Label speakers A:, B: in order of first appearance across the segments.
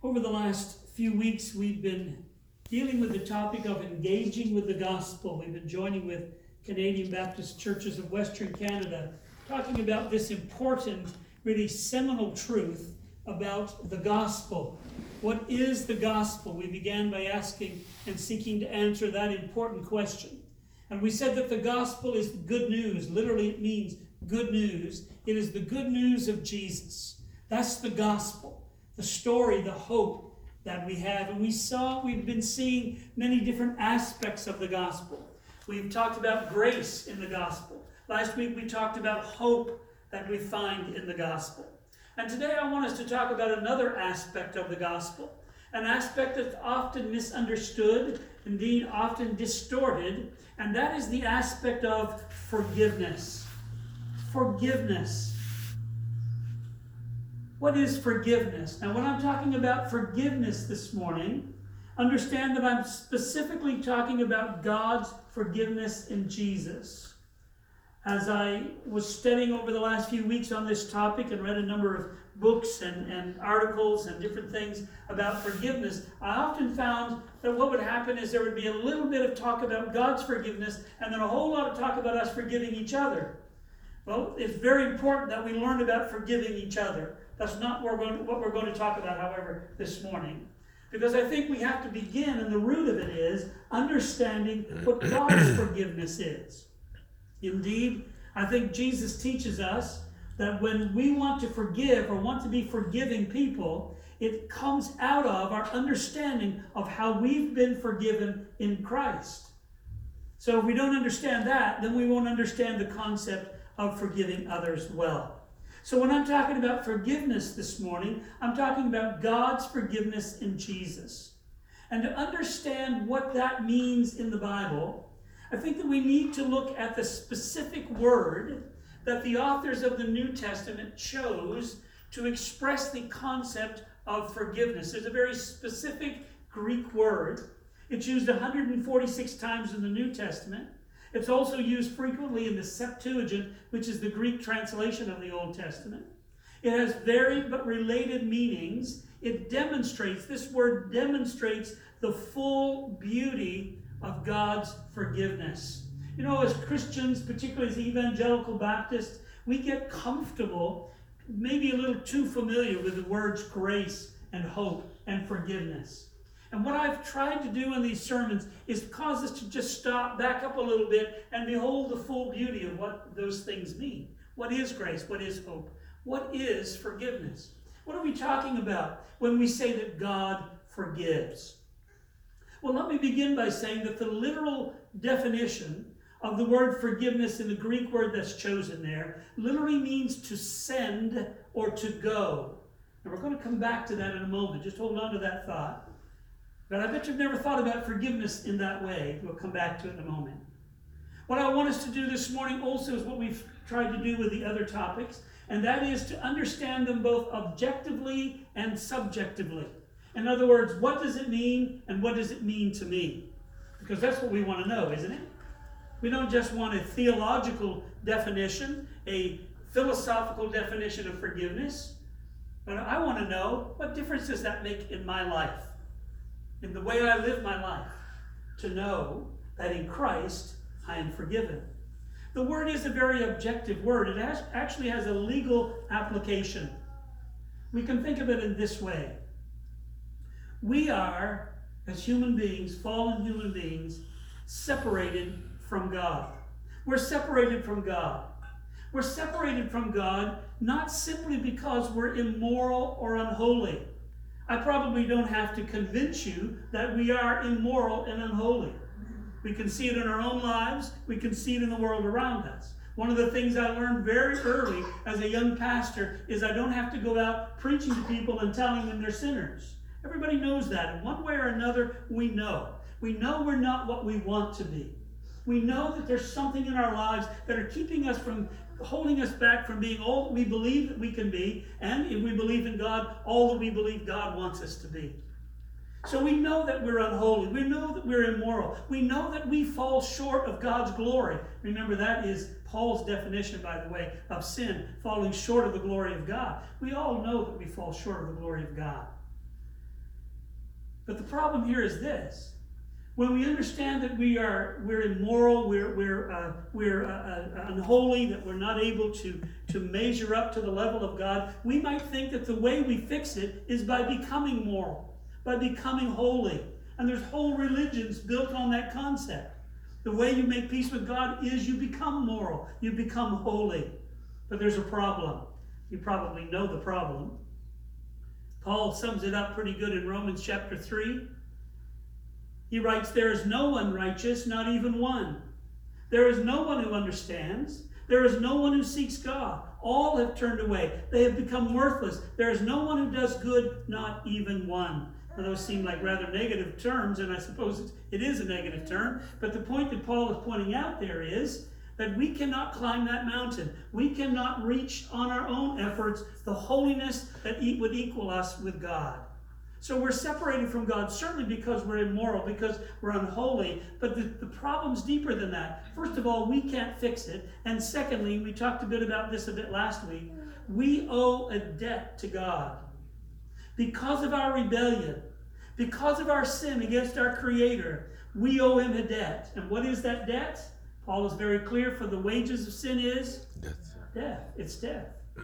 A: Over the last few weeks, we've been dealing with the topic of engaging with the gospel. We've been joining with Canadian Baptist Churches of Western Canada, talking about this important, really seminal truth about the gospel. What is the gospel? We began by asking and seeking to answer that important question. And we said that the gospel is good news. Literally, it means good news. It is the good news of Jesus. That's the gospel, the story, the hope that we have. And we've been seeing many different aspects of the gospel. We've talked about grace in the gospel. Last week we talked about hope that we find in the gospel. And today I want us to talk about another aspect of the gospel, an aspect that's often misunderstood, indeed often distorted, and that is the aspect of forgiveness. Forgiveness. What is forgiveness? Now, when I'm talking about forgiveness this morning, understand that I'm specifically talking about God's forgiveness in Jesus. As I was studying over the last few weeks on this topic and read a number of books and articles and different things about forgiveness, I often found that what would happen is there would be a little bit of talk about God's forgiveness and then a whole lot of talk about us forgiving each other. Well, it's very important that we learn about forgiving each other. That's not what we're going to talk about, however, this morning. Because I think we have to begin, and the root of it is understanding what God's forgiveness is. Indeed, I think Jesus teaches us that when we want to forgive or want to be forgiving people, it comes out of our understanding of how we've been forgiven in Christ. So if we don't understand that, then we won't understand the concept of forgiving others well. So when I'm talking about forgiveness this morning, I'm talking about God's forgiveness in Jesus. And to understand what that means in the Bible, I think that we need to look at the specific word that the authors of the New Testament chose to express the concept of forgiveness. There's a very specific Greek word. It's used 146 times in the New Testament. It's also used frequently in the Septuagint, which is the Greek translation of the Old Testament. It has varied but related meanings. This word demonstrates the full beauty of God's forgiveness. You know, as Christians, particularly as evangelical Baptists, we get comfortable, maybe a little too familiar with the words grace and hope and forgiveness. And what I've tried to do in these sermons is cause us to just stop, back up a little bit, and behold the full beauty of what those things mean. What is grace? What is hope? What is forgiveness? What are we talking about when we say that God forgives? Well, let me begin by saying that the literal definition of the word forgiveness in the Greek word that's chosen there literally means to send or to go. And we're going to come back to that in a moment. Just hold on to that thought. But I bet you've never thought about forgiveness in that way. We'll come back to it in a moment. What I want us to do this morning also is what we've tried to do with the other topics, and that is to understand them both objectively and subjectively. In other words, what does it mean and what does it mean to me? Because that's what we want to know, isn't it? We don't just want a theological definition, a philosophical definition of forgiveness, but I want to know, what difference does that make in my life? In the way I live my life, to know that in Christ I am forgiven. The word is a very objective word. It actually has a legal application. We can think of it in this way. We are, as human beings, fallen human beings, separated from God. We're separated from God. We're separated from God not simply because we're immoral or unholy. I probably don't have to convince you that we are immoral and unholy. We can see it in our own lives. We can see it in the world around us. One of the things I learned very early as a young pastor is I don't have to go out preaching to people and telling them they're sinners. Everybody knows that. In one way or another, we know. We know we're not what we want to be. We know that there's something in our lives that are keeping us from, holding us back from being all that we believe that we can be, and if we believe in God, all that we believe God wants us to be. So we know that we're unholy. We know that we're immoral. We know that we fall short of God's glory. Remember, that is Paul's definition, by the way, of sin, falling short of the glory of God. We all know that we fall short of the glory of God. But the problem here is this. When we understand that we're immoral, we're unholy, that we're not able to measure up to the level of God, we might think that the way we fix it is by becoming moral, by becoming holy. And there's whole religions built on that concept. The way you make peace with God is you become moral, you become holy. But there's a problem. You probably know the problem. Paul sums it up pretty good in Romans chapter 3. He writes, there is no one righteous, not even one. There is no one who understands. There is no one who seeks God. All have turned away. They have become worthless. There is no one who does good, not even one. Now, those seem like rather negative terms, and I suppose it is a negative term. But the point that Paul is pointing out there is that we cannot climb that mountain. We cannot reach on our own efforts the holiness that would equal us with God. So we're separated from God, certainly because we're immoral, because we're unholy. But the problem's deeper than that. First of all, we can't fix it. And secondly, we talked a bit about this a bit last week. We owe a debt to God. Because of our rebellion, because of our sin against our Creator, we owe Him a debt. And what is that debt? Paul is very clear, for the wages of sin is death. Death. It's death.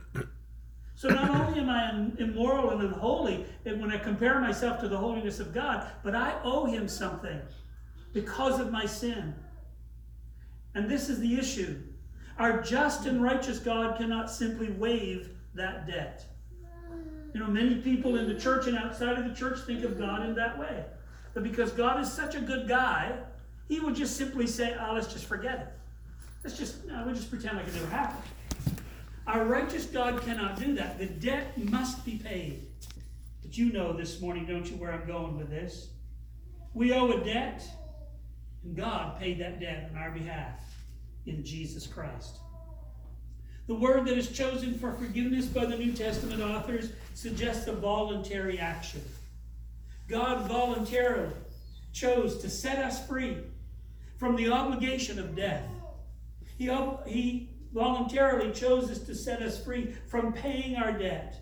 A: So not only am I immoral and unholy when I compare myself to the holiness of God, but I owe Him something because of my sin. And this is the issue. Our just and righteous God cannot simply waive that debt. You know, many people in the church and outside of the church think of God in that way. But because God is such a good guy, He would just simply say, let's just forget it. We'll just pretend like it never happened. Our righteous God cannot do that. The debt must be paid. But you know this morning, don't you, where I'm going with this? We owe a debt, and God paid that debt on our behalf in Jesus Christ. The word that is chosen for forgiveness by the New Testament authors suggests a voluntary action. God voluntarily chose to set us free from the obligation of death. He voluntarily chose to set us free from paying our debt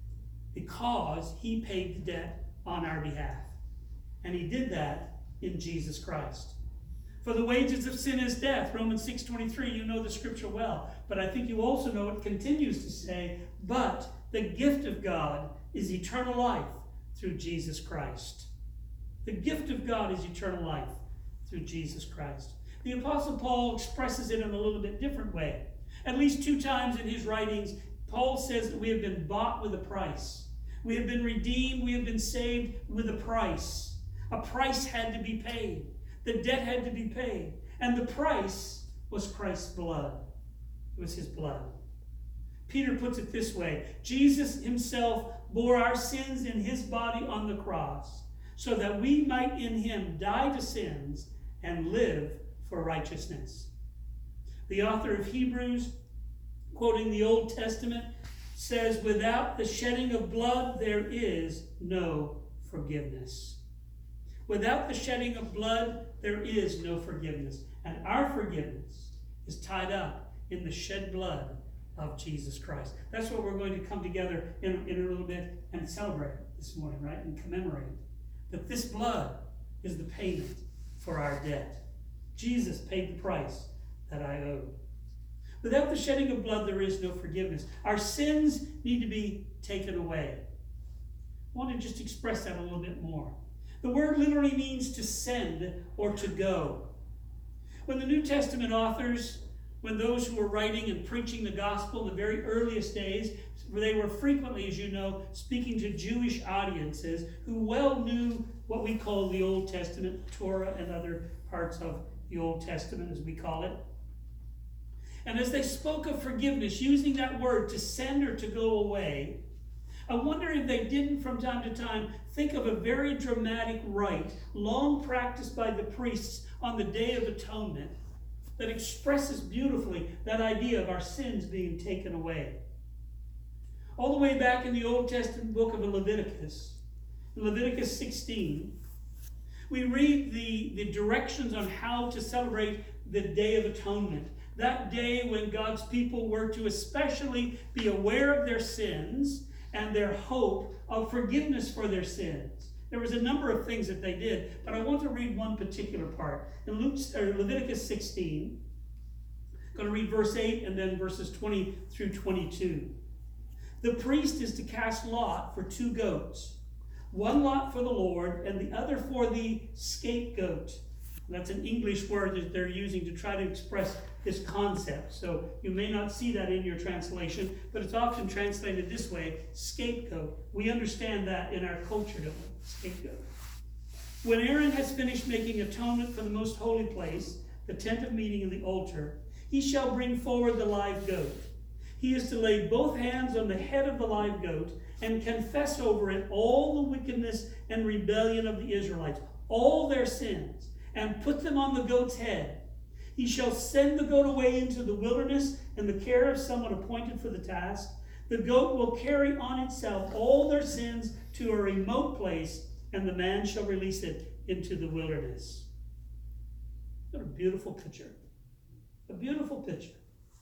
A: because He paid the debt on our behalf. And He did that in Jesus Christ. For the wages of sin is death. Romans 6:23, you know the scripture well. But I think you also know it continues to say, but the gift of God is eternal life through Jesus Christ. The gift of God is eternal life through Jesus Christ. The Apostle Paul expresses it in a little bit different way. At least 2 times in his writings, Paul says that we have been bought with a price. We have been redeemed, we have been saved with a price. A price had to be paid. The debt had to be paid. And the price was Christ's blood. It was His blood. Peter puts it this way: Jesus Himself bore our sins in His body on the cross, so that we might in Him die to sins and live for righteousness. The author of Hebrews, quoting the Old Testament, says, without the shedding of blood, there is no forgiveness. Without the shedding of blood, there is no forgiveness. And our forgiveness is tied up in the shed blood of Jesus Christ. That's what we're going to come together in a little bit and celebrate this morning, right? And commemorate. That this blood is the payment for our debt. Jesus paid the price that I owed. Without the shedding of blood, there is no forgiveness. Our sins need to be taken away. I want to just express that a little bit more. The word literally means to send or to go. When the New Testament authors, when those who were writing and preaching the gospel in the very earliest days, they were frequently, as you know, speaking to Jewish audiences who well knew what we call the Old Testament, Torah and other parts of the Old Testament, as we call it. And as they spoke of forgiveness, using that word to send or to go away, I wonder if they didn't from time to time think of a very dramatic rite, long practiced by the priests on the Day of Atonement, that expresses beautifully that idea of our sins being taken away. All the way back in the Old Testament book of Leviticus, Leviticus 16, we read the directions on how to celebrate the Day of Atonement. That day when God's people were to especially be aware of their sins and their hope of forgiveness for their sins. There was a number of things that they did, but I want to read one particular part. In Leviticus 16, I'm going to read verse 8 and then verses 20 through 22. The priest is to cast lot for 2 goats, one lot for the Lord and the other for the scapegoat. That's an English word that they're using to try to express this concept. So you may not see that in your translation, but it's often translated this way, scapegoat. We understand that in our culture, don't we? Scapegoat. When Aaron has finished making atonement for the most holy place, the tent of meeting and the altar, he shall bring forward the live goat. He is to lay both hands on the head of the live goat and confess over it all the wickedness and rebellion of the Israelites, all their sins, and put them on the goat's head. He shall send the goat away into the wilderness in the care of someone appointed for the task. The goat will carry on itself all their sins to a remote place, and the man shall release it into the wilderness. What a beautiful picture. A beautiful picture.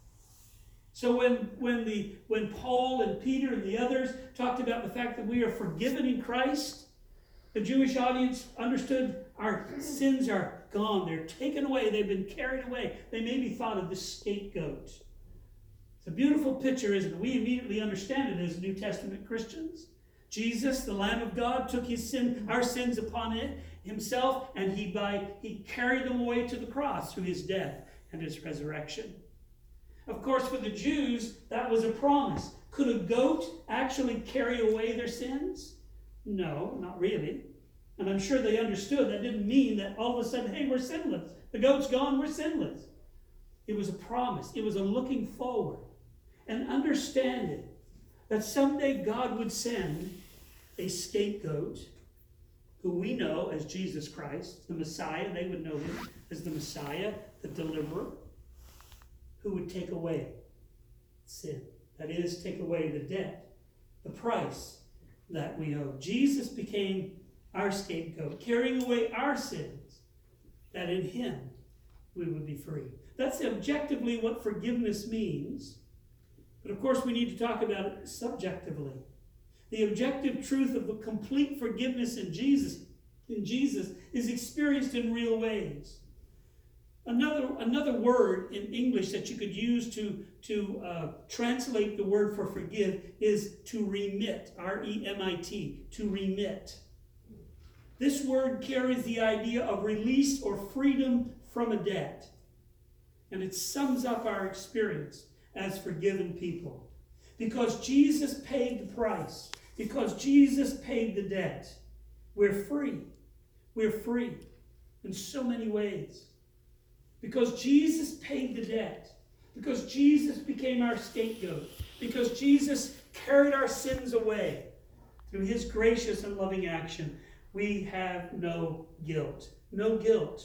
A: So when Paul and Peter and the others talked about the fact that we are forgiven in Christ, the Jewish audience understood our sins are gone. They're taken away. They've been carried away. They maybe thought of the scapegoat. It's a beautiful picture, isn't it? We immediately understand it as New Testament Christians. Jesus, the Lamb of God, took our sins upon himself, and he carried them away to the cross through his death and his resurrection. Of course, for the Jews, that was a promise. Could a goat actually carry away their sins? No, not really. And I'm sure they understood that didn't mean that all of a sudden, hey, we're sinless. The goat's gone, we're sinless. It was a promise. It was a looking forward. And understanding that someday God would send a scapegoat who we know as Jesus Christ, the Messiah. They would know him as the Messiah, the deliverer, who would take away sin. That is, take away the debt, the price that we owe. Jesus became our scapegoat, carrying away our sins, that in him we would be free. That's objectively what forgiveness means. But of course we need to talk about it subjectively. The objective truth of the complete forgiveness in Jesus is experienced in real ways. Another word in English that you could use to translate the word for forgive is to remit, R-E-M-I-T, to remit. This word carries the idea of release or freedom from a debt. And it sums up our experience as forgiven people. Because Jesus paid the price, because Jesus paid the debt, we're free. We're free in so many ways. Because Jesus paid the debt, because Jesus became our scapegoat, because Jesus carried our sins away through his gracious and loving action, we have no guilt. No guilt.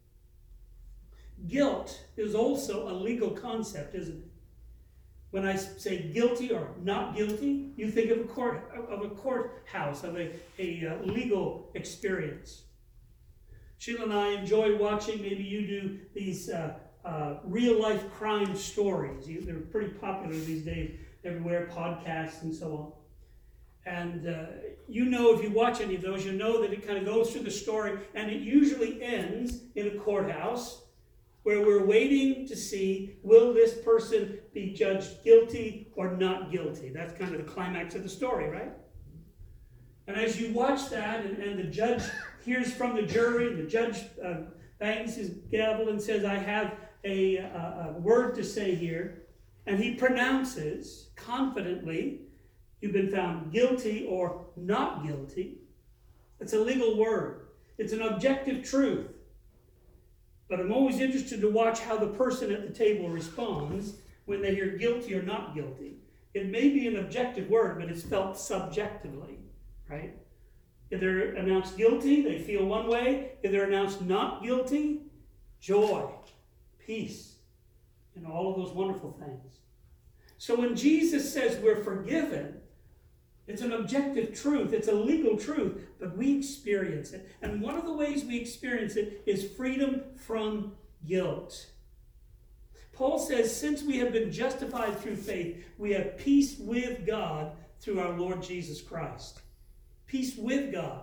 A: Guilt is also a legal concept, isn't it? When I say guilty or not guilty, you think of a courthouse, of a legal experience. Sheila and I enjoy watching, maybe you do, these real-life crime stories. They're pretty popular these days, everywhere, podcasts and so on. And you know, if you watch any of those, you know that it kind of goes through the story, and it usually ends in a courthouse where we're waiting to see, will this person be judged guilty or not guilty? That's kind of the climax of the story, right? And as you watch that, and the judge hears from the jury, and the judge bangs his gavel and says, I have a word to say here, and he pronounces confidently, you've been found guilty or not guilty. It's a legal word. It's an objective truth. But I'm always interested to watch how the person at the table responds when they hear guilty or not guilty. It may be an objective word, but it's felt subjectively, right? If they're announced guilty, they feel one way. If they're announced not guilty, joy, peace, and all of those wonderful things. So when Jesus says we're forgiven, it's an objective truth. It's a legal truth, but we experience it. And one of the ways we experience it is freedom from guilt. Paul says, since we have been justified through faith, we have peace with God through our Lord Jesus Christ. Peace with God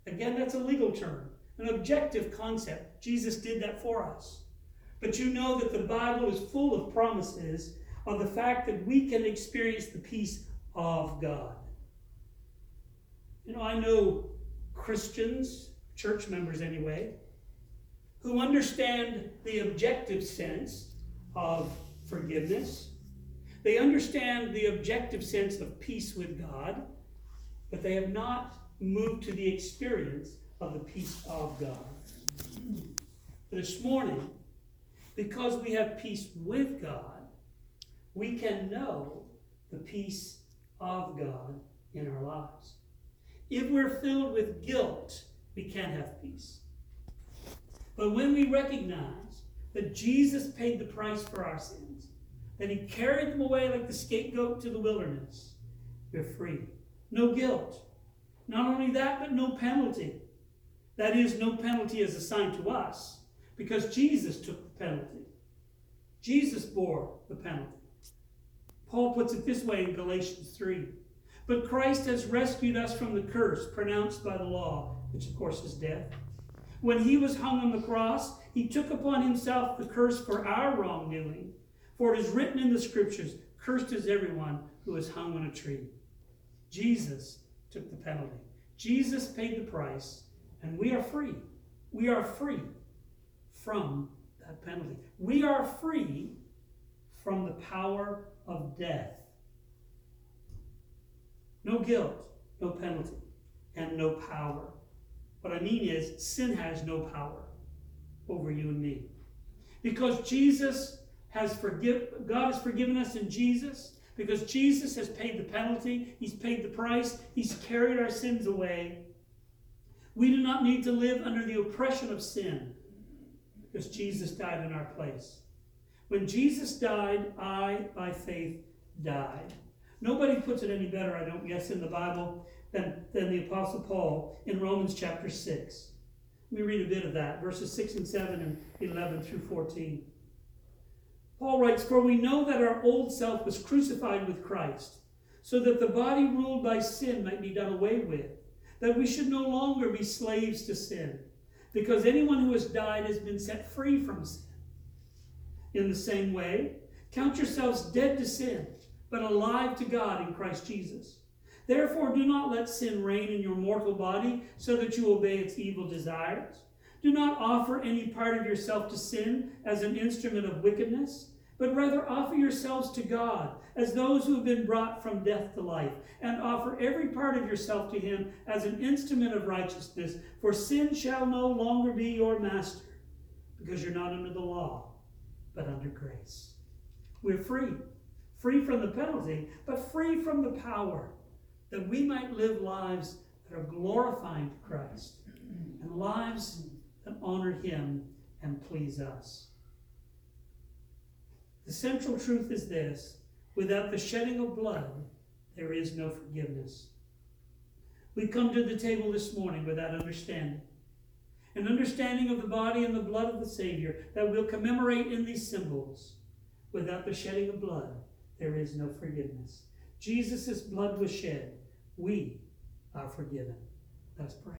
A: Again, that's a legal term, an objective concept. Jesus did that for us. But you know that the Bible is full of promises of the fact that we can experience the peace of God. You know, I know Christians, church members anyway, who understand the objective sense of forgiveness. They understand the objective sense of peace with God, but they have not moved to the experience of the peace of God. This morning, because we have peace with God, we can know the peace of God in our lives. If we're filled with guilt, we can't have peace. But when we recognize that Jesus paid the price for our sins, that he carried them away like the scapegoat to the wilderness, we're free. No guilt. Not only that, but no penalty. That is, no penalty is assigned to us, because Jesus took the penalty. Jesus bore the penalty. Paul puts it this way in Galatians 3. But Christ has rescued us from the curse pronounced by the law, which of course is death. When he was hung on the cross, he took upon himself the curse for our wrongdoing. For it is written in the scriptures, cursed is everyone who is hung on a tree. Jesus took the penalty. Jesus paid the price, and we are free. We are free from that penalty. We are free from the power of death. No guilt, no penalty, and no power. What I mean is, sin has no power over you and me. Because God has forgiven us in Jesus, because Jesus has paid the penalty, he's paid the price, he's carried our sins away. We do not need to live under the oppression of sin, because Jesus died in our place. When Jesus died, I, by faith, died. Nobody puts it any better, I don't guess, in the Bible than the Apostle Paul in Romans chapter 6. Let me read a bit of that, verses 6 and 7 and 11 through 14. Paul writes, "For we know that our old self was crucified with Christ, so that the body ruled by sin might be done away with, that we should no longer be slaves to sin, because anyone who has died has been set free from sin. In the same way, count yourselves dead to sin, but alive to God in Christ Jesus. Therefore, do not let sin reign in your mortal body so that you obey its evil desires. Do not offer any part of yourself to sin as an instrument of wickedness, but rather offer yourselves to God as those who have been brought from death to life, and offer every part of yourself to him as an instrument of righteousness. For sin shall no longer be your master, because you're not under the law, but under grace." We're free. Free from the penalty, but free from the power, that we might live lives that are glorifying to Christ, and lives that honor him and please us. The central truth is this: without the shedding of blood, there is no forgiveness. We come to the table this morning with that understanding. An understanding of the body and the blood of the Savior that we'll commemorate in these symbols. Without the shedding of blood, there is no forgiveness. Jesus' blood was shed. We are forgiven. Let's pray.